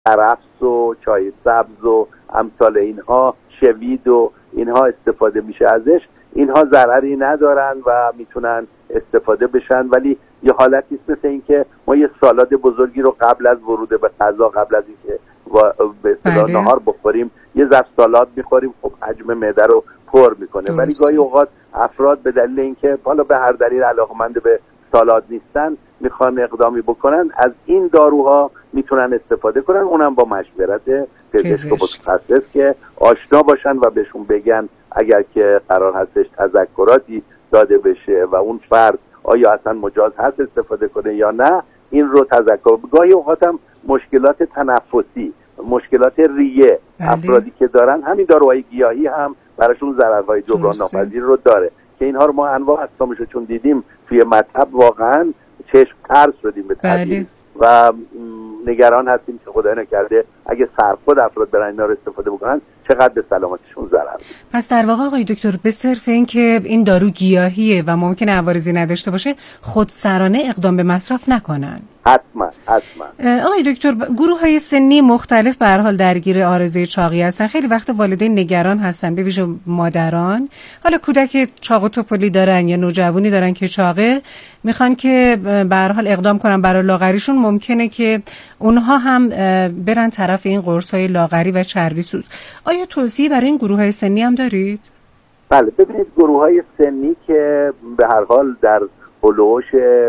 کرفس و چای سبز و امثال اینها، شوید و اینها استفاده میشه ازش. اینها ضرری ندارن و میتونن استفاده بشن، ولی یه حالتی است مثل این که ما یه سالاد بزرگی رو قبل از ورود به غذا، قبل از اینکه به اصطلاح نهار بخوریم، یه ظرف سالاد میخوریم، خب حجم معده رو پر میکنه. ولی گاهی اوقات افراد به دلیل اینکه حالا به هر دلیل علاقمند به سالاد نیستن، میخوان اقدامی بکنن، از این داروها میتونن استفاده کنن، اونم با مشورت پزشک و متخصص که آشنا باشن و بهشون بگن اگر که قرار هستش تذکراتی داده بشه و اون فرد آیا اصلا مجاز هست استفاده کنه یا نه، این رو تذکر. گاهی اوقات هم مشکلات تنفسی، مشکلات ریه افرادی که دارن، همین داروهای گیاهی هم براشون ضررهای جبران ناپذیر رو داره که اینها رو ما انواع اقسامش رو چون دیدیم توی مطب واقعا چشم ترس شدیم به تدریج و نگران هستیم که خدای نکرده اگه سرخود افراد برن اینا رو استفاده بکنن چقدر به سلامتشون ضرر. پس در واقع آقای دکتر به صرف این که این دارو گیاهیه و ممکنه عوارضی نداشته باشه خودسرانه اقدام به مصرف نکنن. حتما. آقای دکتر گروه‌های سنی مختلف به هر حال درگیر عارضه چاقی هستن. خیلی وقت والدین نگران هستن، به ویژه مادران. حالا کودک چاق و توپلی دارن یا نوجوانی دارن که چاقه، میخوان که به هر حال اقدام کنن برای لاغریشون، ممکنه که اونها هم برن طرف این قرص‌های لاغری و چربی سوز. آیا توصیه برای این گروه‌های سنی هم دارید؟ بله، ببینید گروه‌های سنی که به هر حال در هلوش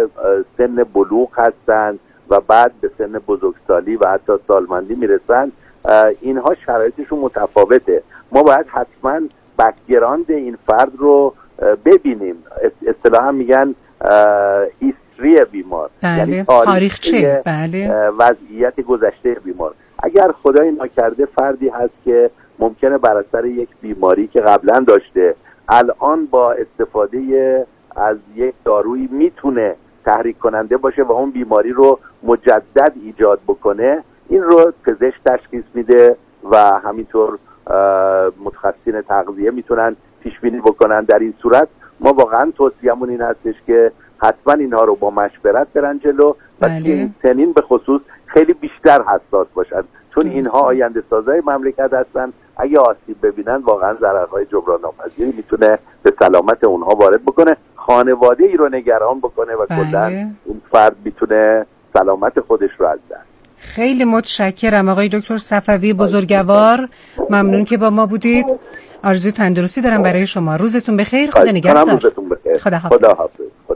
سن بلوغ هستند و بعد به سن بزرگسالی و حتی سالمندی میرسن، اینها شرایطشون متفاوته. ما باید حتما بک‌گراند این فرد رو ببینیم. اصطلاحاً میگن هیستری بیمار، یعنی تاریخچه وضعیت گذشته بیمار. اگر خدای ناکرده فردی هست که ممکنه بر اثر یک بیماری که قبلا داشته الان با استفاده از یک دارویی میتونه تحریک کننده باشه و اون بیماری رو مجدد ایجاد بکنه، این رو پزشک تشخیص میده و همینطور متخصصین تغذیه میتونن پیش بینی بکنن. در این صورت ما واقعا توصیه‌مون این هستش که حتما اینها رو با مشورت برن جلو و این سنین به خصوص خیلی بیشتر حساس باشن، چون اینها آینده سازای مملکت هستن. اگه آسیب ببینن واقعا ضررهای جبران ناپذیری میتونه به سلامت اونها وارد بکنه، خانواده ای رو نگران بکنه و کلا این فرد میتونه سلامت خودش رو از دست. خیلی متشکرم آقای دکتر صفوی بزرگوار، ممنون که با ما بودید. آرزوی تندرستی دارم برای شما. روزتون بخیر. خدا نگهدار. روزتون بخیر. خدا حافظ.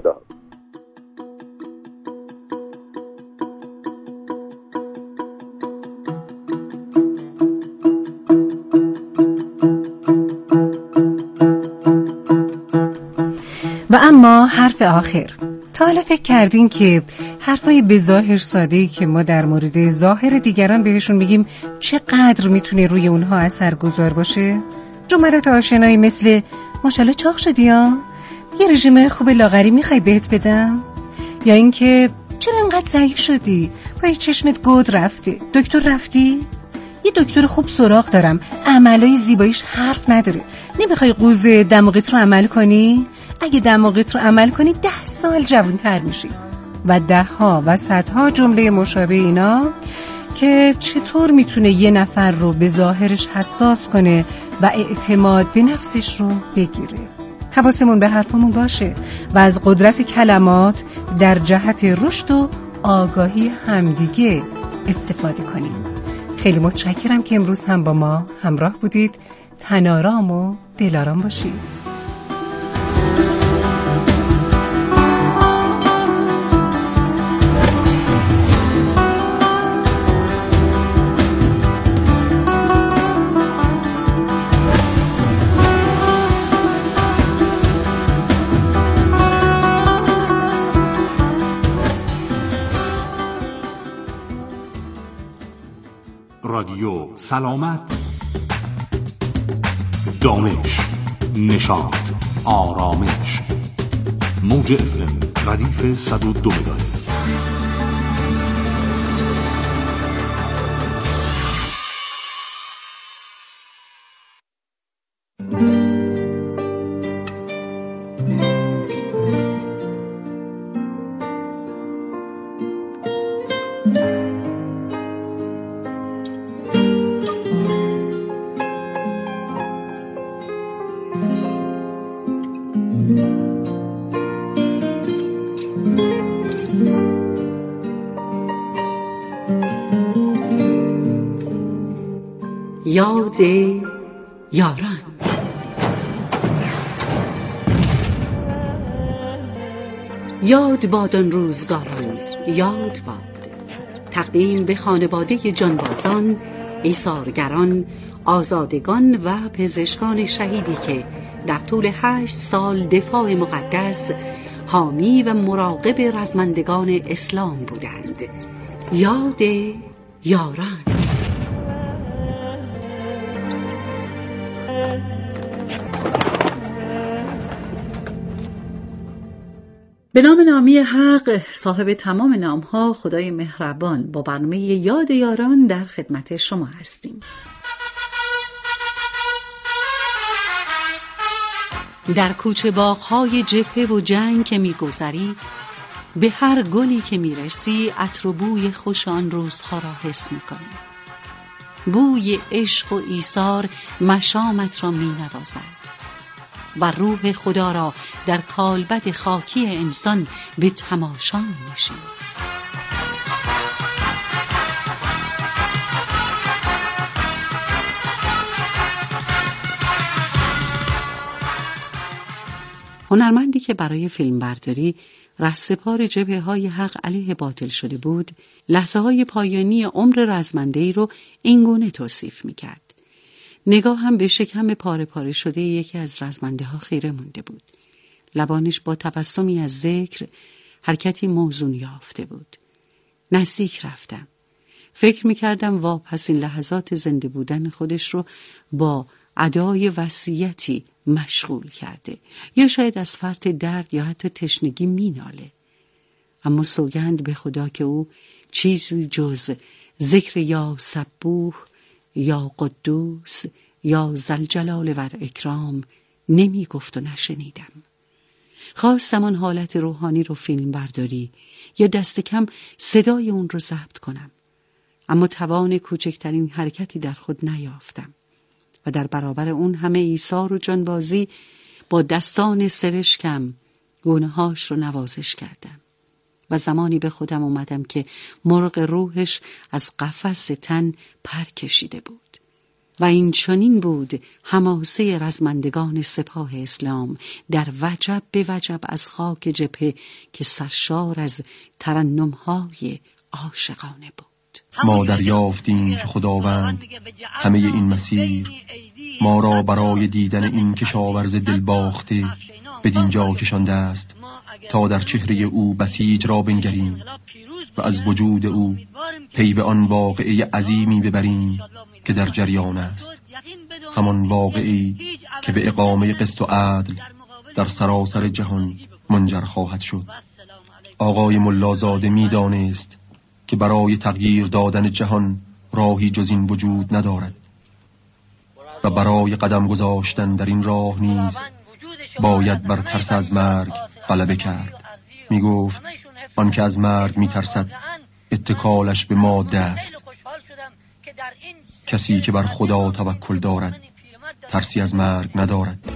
و اما حرف آخر. تا حالا فکر کردین که حرفای به ظاهر ساده‌ای که ما در مورد ظاهر دیگران بهشون میگیم چقدر میتونه روی اونها اثرگذار باشه؟ جملات آشنایی مثل ماشاءالله چاق شدی ها، یه رژیم خوب لاغری میخوای بهت بدم، یا اینکه چرا انقدر ضعیف شدی، پای چشمت گود رفته، دکتر رفتی؟ یه دکتر خوب سراغ دارم، عملای زیباییش حرف نداره، نمیخوای قوز دماغت رو عمل کنی؟ اگه دماغت رو عمل کنی 10 سال جوان‌تر میشی. و 10 ها و 100 ها جمله مشابه اینا که چطور میتونه یه نفر رو به ظاهرش حساس کنه و اعتماد به نفسش رو بگیره. حواسمون به حرفمون باشه و از قدرت کلمات در جهت رشد و آگاهی همدیگه استفاده کنیم. خیلی متشکرم که امروز هم با ما همراه بودید. تن‌آرام و دل‌آرام باشید. رادیو سلامت، دانش، نشاط، آرامش. موج افم ردیف 102 مگاهرتز. یاد یاران. یاد باد آن روزگاران، یاد باد. تقدیم به خانواده جانبازان، ایثارگران، آزادگان و پزشکان شهیدی که در طول 8 سال دفاع مقدس، حامی و مراقب رزمندگان اسلام بودند. یاد یاران. به نام نامی حق، صاحب تمام نام‌ها، خدای مهربان، با برنامه یاد یاران در خدمت شما هستیم. در کوچه باغ‌های جبهه و جنگ که می‌گذری، به هر گلی که می‌رسی عطر و بوی خوش آن روزها را حس می‌کنی. بوی عشق و ایثار مشامت را می‌نوازد و روح خدا را در کالبد خاکی انسان به تماشا می‌نشینی. هنرمندی که برای فیلمبرداری رهسپار جبهه‌های حق علیه باطل شده بود، لحظه‌های پایانی عمر رزمنده‌ای رو اینگونه توصیف می‌کرد. نگاه هم به شکم پاره پاره شده یکی از رزمنده‌ها خیره مونده بود. لبانش با تبسمی از ذکر حرکتی موزون یافته بود. نزدیک رفتم. فکر می‌کردم واپس این لحظات زنده بودن خودش رو با ادای وصیتی مشغول کرده، یا شاید از فرط درد یا حتی تشنگی میناله. اما سوگند به خدا که او چیزی جز ذکر یا سبوح یا قدوس یا ذوالجلال و اکرام نمی گفت و نشنیدم. خواستم آن حالت روحانی رو فیلم برداری یا دست کم صدای اون رو ضبط کنم، اما توان کوچکترین حرکتی در خود نیافتم و در برابر اون همه ایثار و جانبازی با دستان سرشکم گونه‌هاش رو نوازش کردم و زمانی به خودم اومدم که مرغ روحش از قفس تن پر کشیده بود و این چنین بود حماسه رزمندگان سپاه اسلام در وجب به وجب از خاک جبهه که سرشار از ترنم‌های عاشقانه بود. ما دریافتیم که خداوند همه این مسیر ما را برای دیدن این کشاورز دلباخته بدین جا کشانده است تا در چهره او بسیج را بنگریم و از وجود او پی به آن واقعه عظیمی ببریم که در جریان است، همان واقعی که به اقامه قسط و عدل در سراسر جهان منجر خواهد شد. آقای ملازاده می دانست که برای تغییر دادن جهان راهی جز این وجود ندارد و برای قدم گذاشتن در این راه نیز باید بر ترس از مرگ غلبه کرد. می گفت آن که از مرگ می ترسد اتکالش به ماده است. کسی که بر خدا توکل دارد ترسی از مرگ ندارد.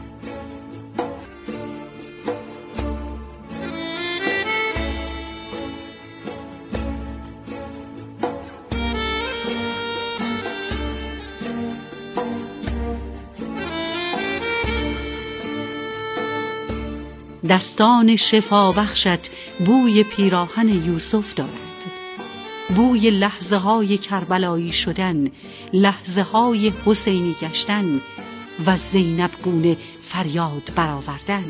دستان شفا بخشت بوی پیراهن یوسف دارد، بوی لحظه های کربلایی شدن، لحظه های حسینی گشتن و زینب گونه فریاد برآوردن.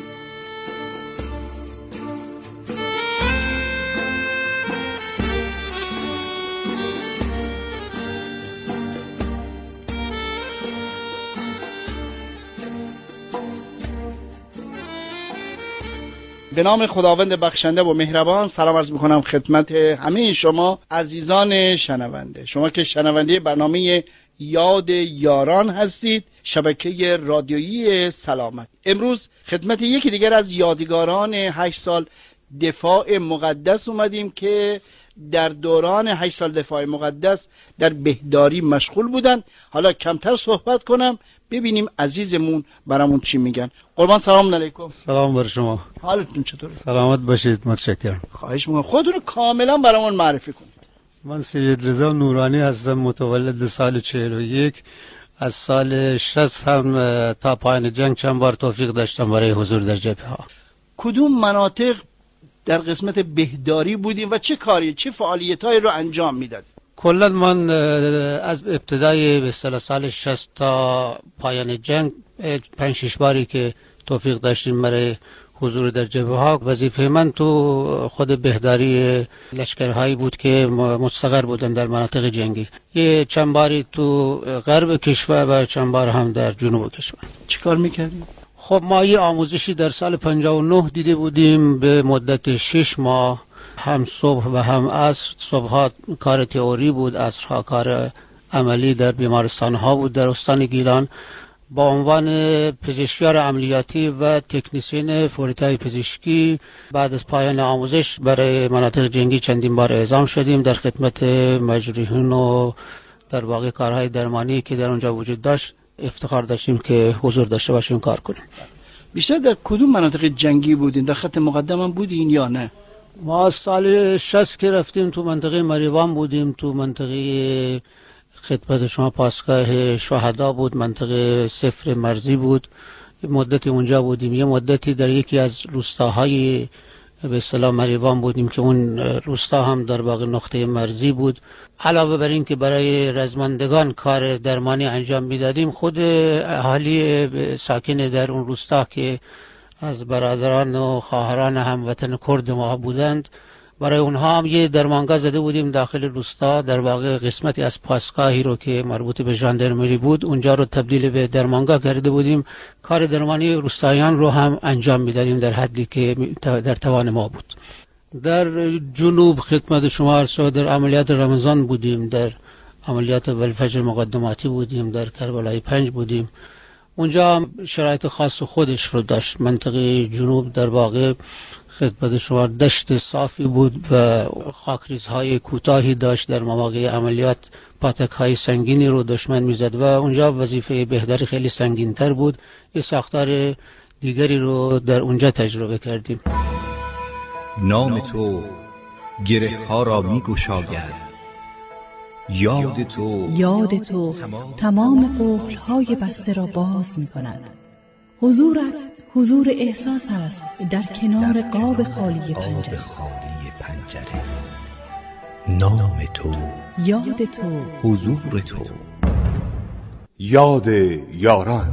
به نام خداوند بخشنده و مهربان سلام عرض میکنم خدمت همه شما عزیزان شنونده. شما که شنونده برنامه یاد یاران هستید، شبکه رادیویی سلامت. امروز خدمت یکی دیگر از یادگاران 8 سال دفاع مقدس اومدیم که در دوران 8 سال دفاع مقدس در بهداری مشغول بودن. حالا کمتر صحبت کنم، ببینیم عزیزمون برامون چی میگن. قربان سلام علیکم. سلام بر شما. حالتون چطوره؟ سلامت باشید. متشکرم. خواهش میکنم. خودتون رو کاملا برامون معرفی کنید. من سید رضا نورانی هستم، متولد سال 41. از سال 60 هم تا پایان جنگ چند بار توفیق داشتم برای حضور در جبهه ها. کدوم مناطق در قسمت بهداری بودیم و چه کاری، چه فعالیت‌هایی رو انجام میدادیم؟ کلا من از ابتدای به اصطلاح سال 60 تا پایان جنگ 5-6 باری که توفیق داشتیم برای حضور در جبهه ها. وظیفه من تو خود بهداری لشکرهایی بود که مستقر بودن در مناطق جنگی. یه چند باری تو غرب کشور و چند بار هم در جنوب کشور. چی کار میکردیم؟ خب ما یه آموزشی در سال 59 دیده بودیم به مدت 6 ماه، هم صبح و هم عصر. صبحها کار تئوری بود، عصرها کار عملی در بیمارستان ها بود در استان گیلان. با عنوان پزشکیار عملیاتی و تکنیسین فوریتای پزشکی بعد از پایان آموزش برای مناطق جنگی چندین بار اعزام شدیم در خدمت مجروحین و در واقع کارهای درمانی که در اونجا وجود داشت. افتخار داشتیم که حضور داشته باشیم، کار کنیم. بیشتر در کدوم مناطق جنگی بودین؟ در خط مقدم هم بودین یا نه؟ ما سال 60 که رفتیم تو منطقه مریوان بودیم، تو منطقه خدمت شما پاسگاه شهدا بود، منطقه صفر مرزی بود. مدتی اونجا بودیم. یه مدتی در یکی از روستاهای به اصطلاح مریوان بودیم که اون روستا هم در واقع نقطه مرزی بود. علاوه بر این که برای رزمندگان کار درمانی انجام میدادیم، خود اهالی ساکن در اون روستا که از برادران و خواهران هموطن کرد ما بودند، برای اونها هم یه درمانگاه زده بودیم داخل روستا. در واقع قسمتی از پاسگاهی رو که مربوط به ژاندارمری بود اونجا رو تبدیل به درمانگاه کرده بودیم. کار درمانی روستاییان رو هم انجام میدادیم در حدی که در توان ما بود. در جنوب خدمت شما عرض شد در عملیات رمضان بودیم، در عملیات والفجر مقدماتی بودیم، در کربلای 5 بودیم. اونجا هم شرایط خاص خودش رو داشت. منطقه جنوب در واقع خدمت شما دشت صافی بود و خاکریزهای کوتاهی داشت. در مواقع عملیات پاتک‌های سنگینی رو دشمن میزد و اونجا وظیفه بهداری خیلی سنگین‌تر بود. یه ساختار دیگری رو در اونجا تجربه کردیم. نام تو گره ها را می گشاید، یاد تو تمام قفل های بسته را باز می کند. حضورت حضور احساس است در کنار قاب خالی پنجره. نام تو، یاد تو، حضور تو. یاد یاران.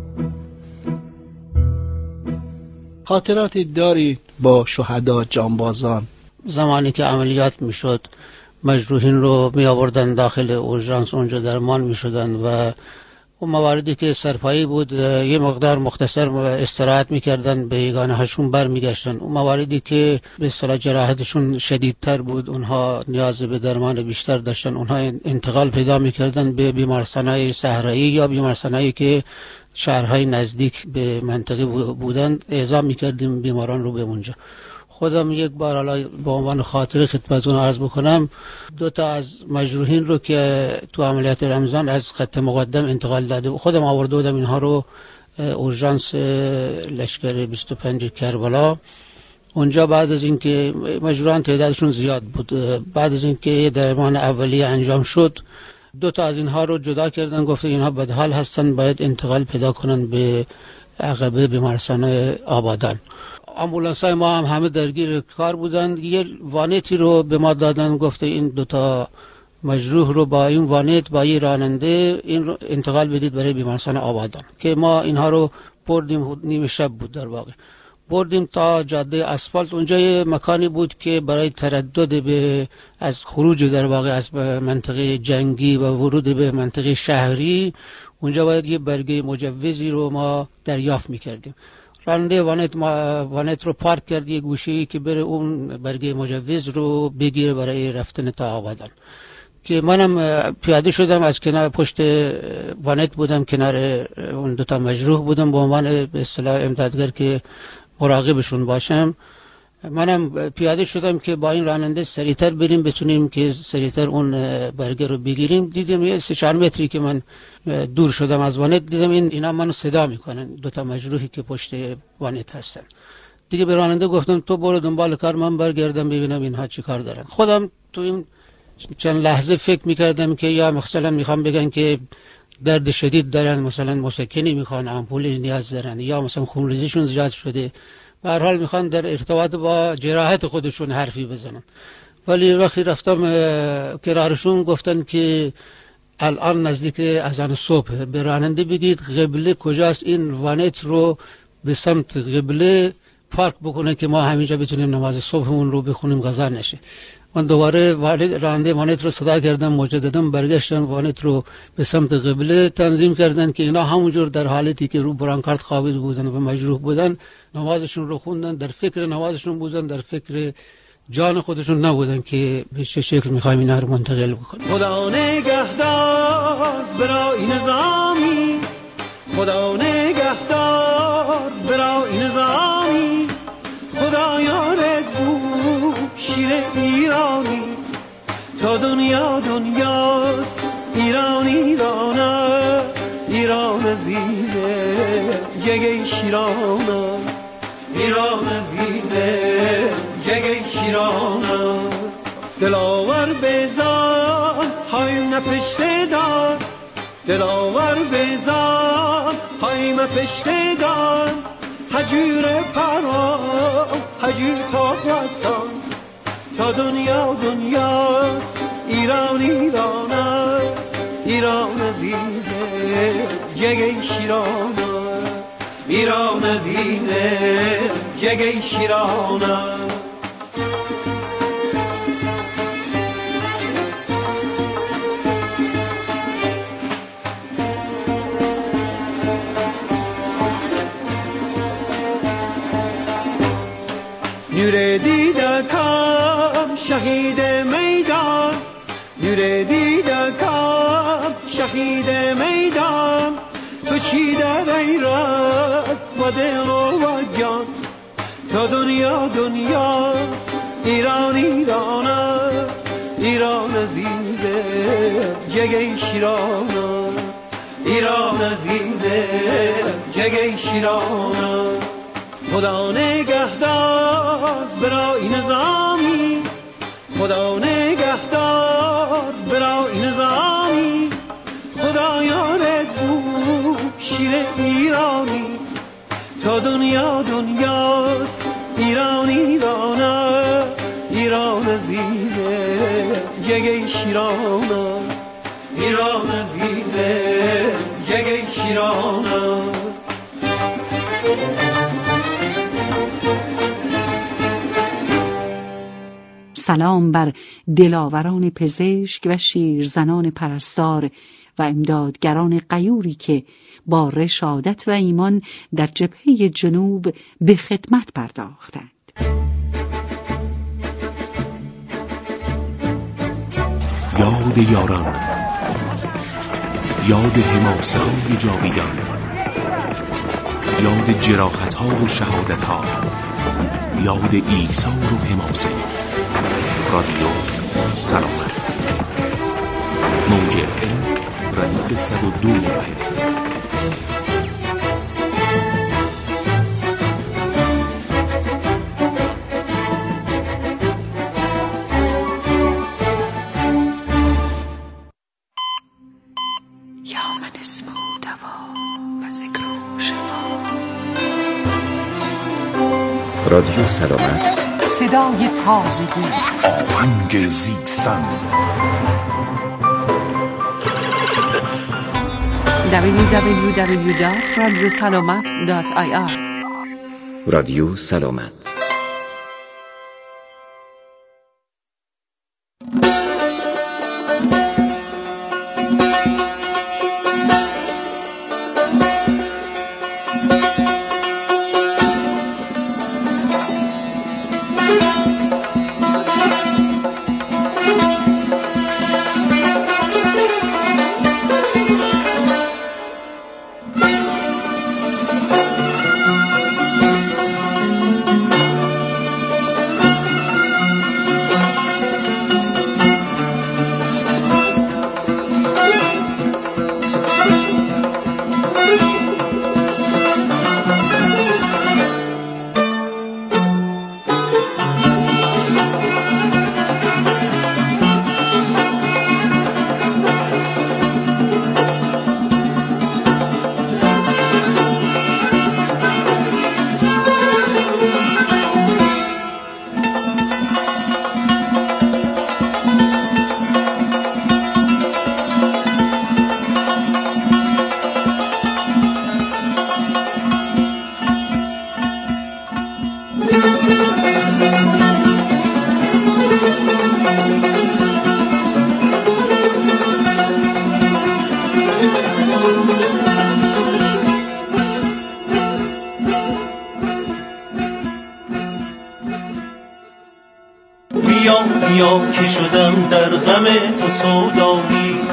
خاطراتی داری با شهدا جانبازان؟ زمانی که عملیات میشد مجروحین رو می آوردن داخل اورژانس، اونجا درمان می شدن و اون مواردی که سرپایی بود یه مقدار مختصر استراحت می کردن، به یگانه هاشون بر می گشتن. اون مواردی که به اصطلاح جراحتشون شدیدتر بود اونها نیاز به درمان بیشتر داشتن، اونها انتقال پیدا می کردن به بیمارستانهای صحرایی یا بیمارستانهایی که شهرهای نزدیک به منطقه بودند. اعزام می کردیم بیماران رو به اونجا. خودم یک بار حالا به عنوان خاطره خدمتتون عرض بکنم، 2 تا از مجروحین رو که تو عملیات رمضان از خط مقدم انتقال داده خودم آورده بودم اینها رو اورژانس لشکر 25 کربلا. اونجا بعد از اینکه مجروحان تعدادشون زیاد بود، بعد از اینکه درمان اولیه انجام شد 2 تا از اینها رو جدا کردن، گفته اینها بدحال هستن، باید انتقال پیدا کنن به عقبه بیمارستان آبادان. آمبولانس های ما هم همه درگیر کار بودند. یه وانتی رو به ما دادن، گفته این 2 تا مجروح رو با این وانت با یه راننده این رو انتقال بدید برای بیمارستان آبادان، که ما اینها رو بردیم. نیمه شب بود در واقع، بردیم تا جاده اسفالت. اونجا یه مکانی بود که برای تردد به از خروج در واقع از منطقه جنگی و ورود به منطقه شهری، اونجا باید یه برگه مجوزی رو ما دریافت میکردیم. راننده وانت رو پارک کرد یه گوشه‌ای که بره اون برگه مجوز رو بگیره برای رفتن تا آبادان. که منم پیاده شدم، از کنار پشت وانت بودم، کنار اون 2 تا مجروح بودم به عنوان به اصطلاح امدادگر که مراقبشون باشم. منم پیاده شدم که با این راننده سریعتر بریم، بتونیم که سریعتر اون برگه رو بگیریم. دیدم یه 3-4 متری که من دور شدم از وانت، دیدم اینا منو صدا میکنن، 2 تا مجروحی که پشت وانت هستن. دیگه به راننده گفتم تو برو دنبال کار، من برگردم ببینم اینها چی کار دارن. خودم تو این چند لحظه فکر میکردم که یا مثلا میخوام بگن که درد شدید دارن، مثلا مسکنی میخوان، آمپولی نیاز دارن، یا مثلا خونریزیشون زیاد شده، به هر حال میخوان در ارتباط با جراحت خودشون حرفی بزنن. ولی وقتی رفتم کنارشون گفتن که الان نزدیک اذان صبح، به راننده بگید قبله کجاست، این وانت رو به سمت قبله پارک بکنه که ما همینجا بتونیم نماز صبحمون رو بخونیم غذا نشه. من دوباره راننده وانت رو صدا کردم، مجددا برگشتن وانت رو به سمت قبله تنظیم کردن که اینا همونجور در حالتی که رو برانکارد خوابیده بودن و مجروح بودن نمازشون رو خوندن، در فکر نمازشون بودن، در فکر جان خودشون نبودن که به چه شکل میخوایم اینا رو منتقل بکنیم. خدا نگهدار برای نظامی، خدا نگهدار برای نظامی، خدا یارت بود شیر ایرانی، تا دنیا دنیاست ایران ایرانه، ایران عزیزه جگه شیرانه، ایران عزیزه جگه شیرانه. دلاور بزن های نپشته دار، دلاور بزن های نپشته دار، حجور پرا حجور تا قصان، تا دنیا دنیاست ایران ایرانه، ایران عزیزه جگه شیرانه، ایران عزیزه جگه شیرانه. نور دیده کم شهید میدان، نور دیده کم شهید میدان، تو چی در ای راز و دل و جان، تا دنیا دنیاست ایران ایرانه، ایران عزیزه جگه شیرانه، ایران عزیزه جگه شیرانه. خدا نگهدار برای نظامی، خدا نگهدار برای نظامی، خدا یارت بود شیر ایرانی، تا دنیا دنیاست ایران ایرانه، ایران عزیزه جگه شیرانه، ایران عزیزه جگه شیرانه. سلام بر دلاوران پزشک و شیرزنان پرستار و امدادگران غیوری که با رشادت و ایمان در جبهه جنوب به خدمت پرداختند. یاد یاران، یاد حماسه‌های جاویدان، یاد جراحت‌ها و شهادت‌ها، یاد ایثار و حماسه. رادیو سلامت، موج FM ردیف 102 مگاهرتز. یا من اسم و دوا و ذکر و شفا. رادیو سلامت، صدای تازگی، آهنگ زیستن. www.radiosalamat.ir. رادیو سلامت. سودایی.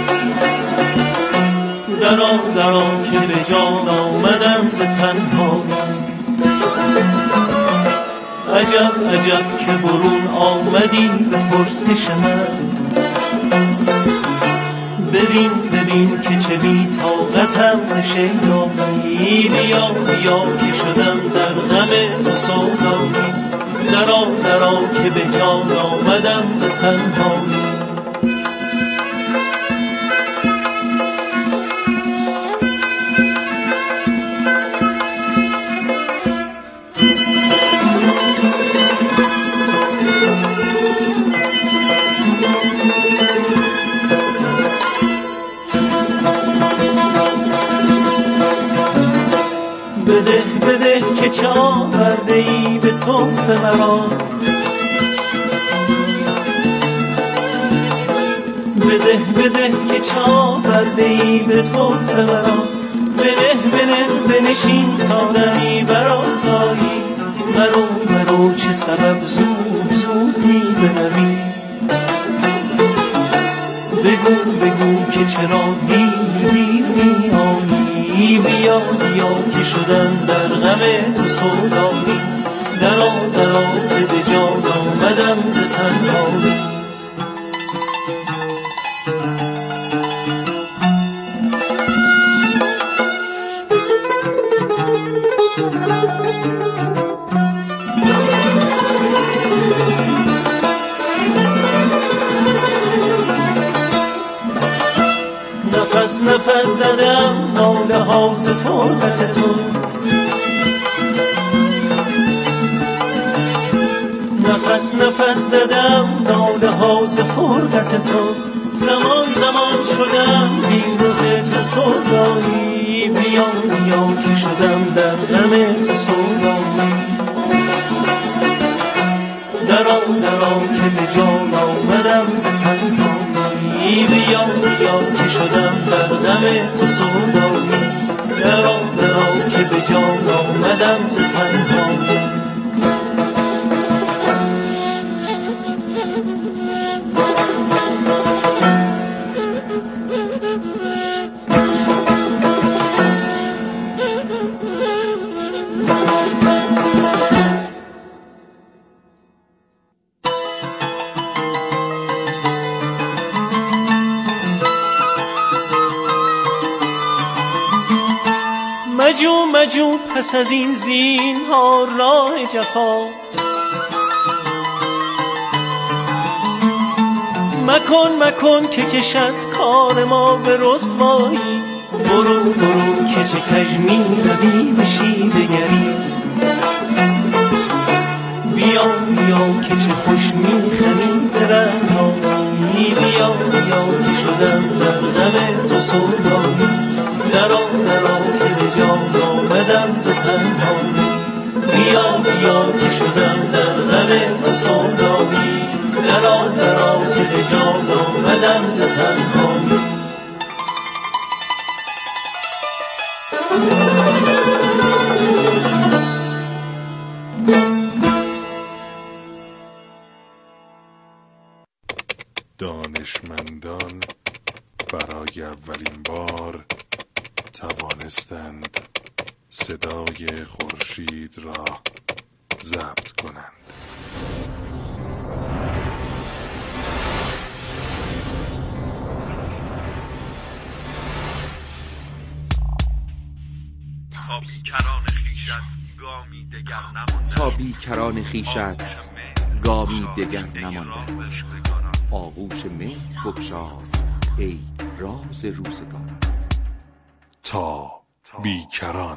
درا که به جان آمدم ز تنهایی. عجب که برون آمدی به پرسش من. ببین که چه بی طاقتم ز شیدایی. بیا که شدم در غم تو سودایی. درا که به جان آمدم ز تنهایی. بده که چه آورده ای به تحفه مرا. بده که چه آورده ای به تحفه مرا. بنشین تا دمی برآسایی. مرو چه سبب زود می بروی. بگو که چرا دیر می آیی. بیا که شدم در غم تو سودایی. درا که به جان آمدم ز تنهایی. نفس زدم ناله ها ز فرقت تو. نفس زدم ناله ها ز فرقت تو. زمان شدم بی رخ تو سودایی. بیا که شدم در غم تو سودایی. درا که به جان آمدم ز تنهایی. بیا که شدم در غم تو سودایی. درا که به جان آمدم ز تنهایی. مجو پس از این زینهار راه جفا. مکن که کشد کار ما به رسوایی. برو که چه کژ می روی به شیوه گری. بیا که چه خوش می خمی به رهایی. بیا که شدم در غم تو سودایی. درا که به جان آمدم ز تنهایی. بیا که شدم در غم تو سودایی. درا که به جان آمدم ز تنهایی. دانشمندان برای اولین بار توانستند صدای خورشید را ضبط کنند. تا بیکران خویشت گامی دگر نمانده است. آغوش مهر بگشای ای راز روزگار. تا بیکران.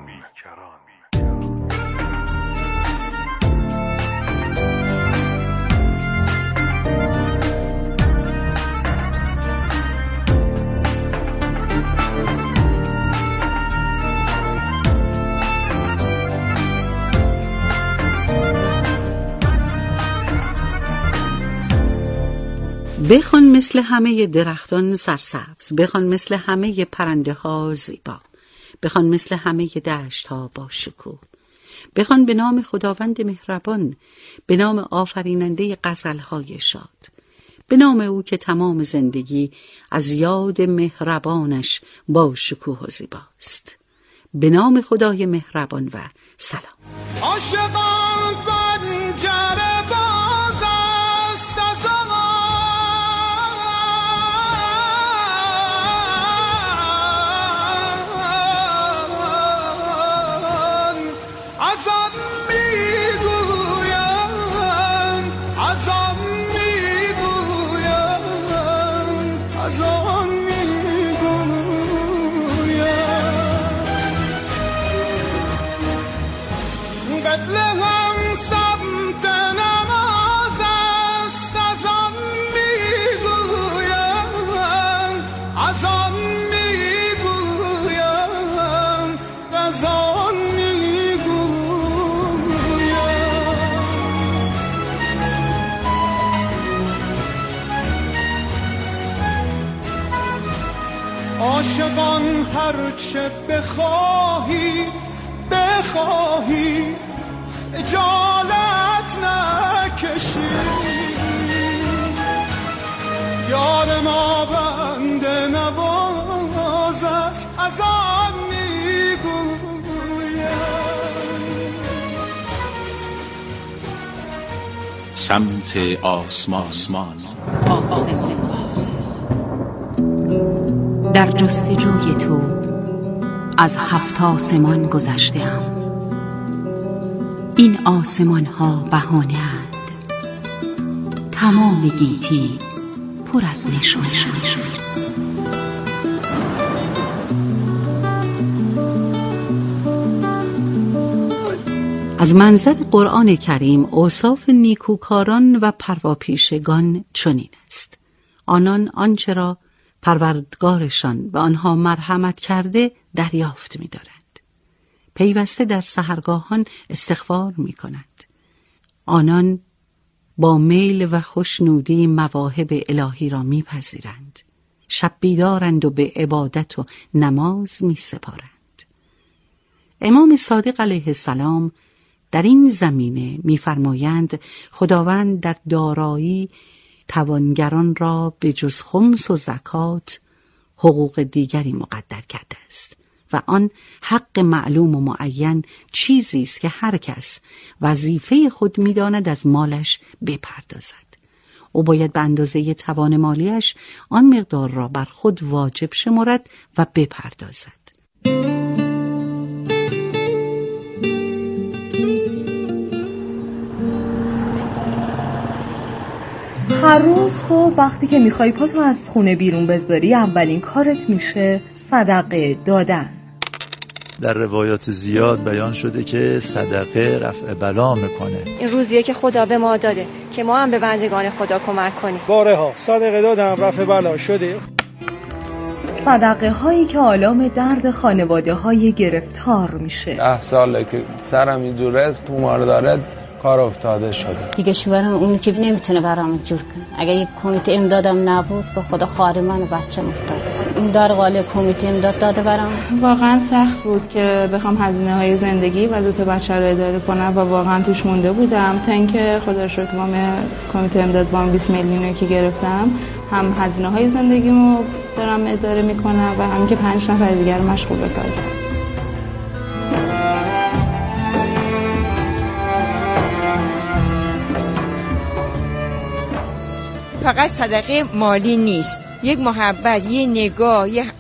بخوان مثل همه درختان سرسبز، بخوان مثل همه پرنده ها زیبا، بخوان مثل همه دشت ها با شکوه، بخوان به نام خداوند مهربان، به نام آفریننده غزل های شاد، به نام او که تمام زندگی از یاد مهربانش با شکوه و زیباست. به نام خدای مهربان و سلام. عاشقان پنجره باز است از آن میگویم، از آن میگویم، از آن قبلهم سمت نماز است، از آن میگویم، از آن میگویم، از آن میگویم. عاشقان هرچه بخواهی بخواهی اجالت نکشی، یار ما بنده نواز است، از آن میگویم. سمت آسمان. در جستجوی تو از 7 آسمان گذشته‌ام. این آسمان ها بهانه اند، تمام گیتی پر از نشانه است. از منظر قرآن کریم اوصاف نیکوکاران و پرواپیشگان چنین است: آنان آنچه را پروردگارشان به آنها مرحمت کرده دریافت می‌دارند. پیوسته در سحرگاهان استغفار می‌کنند. آنان با میل و خوشنودی مواهب الهی را می‌پذیرند. شب بیدارند و به عبادت و نماز می‌سپارند. امام صادق علیه السلام در این زمینه می‌فرمایند خداوند در دارایی توانگران را به جز خمس و زکات حقوق دیگری مقدر کرده است و آن حق معلوم و معین چیزی است که هر کس وظیفه خود می‌داند از مالش بپردازد. او باید به اندازه توان مالیش آن مقدار را بر خود واجب شمارد و بپردازد. هر روز تو وقتی که میخوای پاتو از خونه بیرون بذاری اولین کارت میشه صدقه دادن. در روایات زیاد بیان شده که صدقه رفع بلا میکنه. این روزیه که خدا به ما داده که ما هم به بندگان خدا کمک کنیم. باره ها صدقه دادم رفع بلا شده. صدقه هایی که آلام درد خانواده های گرفتار میشه. 10 ساله که سرم اینجور است تومار داره، کار افتاده شده. دیگه شوهرم اونی که نمیتونه برام جور کنه. اگه یک کمیته امدادم نبود به خدا خوار من و بچه‌م افتاده. این دار قالب کمیته امداد داده برام. واقعا سخت بود که بخوام هزینه‌های زندگی و 2 تا بچه رو اداره کنم و واقعا توش مونده بودم تا اینکه خدا رو شکر وام کمیته امداد وام 20 میلیونی که گرفتم، هم هزینه‌های زندگیمو دارم اداره میکنم و هم که 5 نفر دیگر رو مشغول به کار دارم. فقط صدقه مالی نیست، یک محبت، یه نگاه، یه